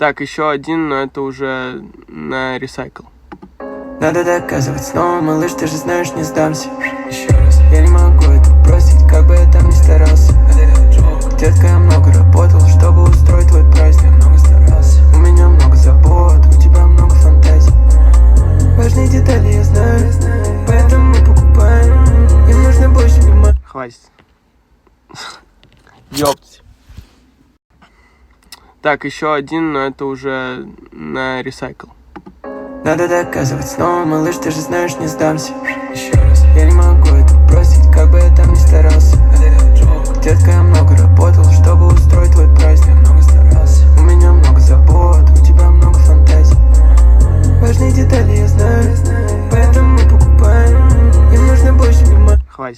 Так, еще один, но это уже на ресайкл. Надо доказывать снова, малыш, ты же знаешь, не сдамся. Еще раз, я не могу это бросить, как бы я там ни старался. Детка, я много работал, чтобы устроить твой праздник. Много старался. У меня много забот, у тебя много фантазий. Важные детали я знаю, поэтому мы покупаем. Им нужно больше внимания. Хватит. Ёпть. Так, еще один, но это уже на ресайкл. Надо доказывать снова, малыш, ты же знаешь, не сдамся. Еще раз, я не могу это бросить, как бы я там ни старался. Детка, я много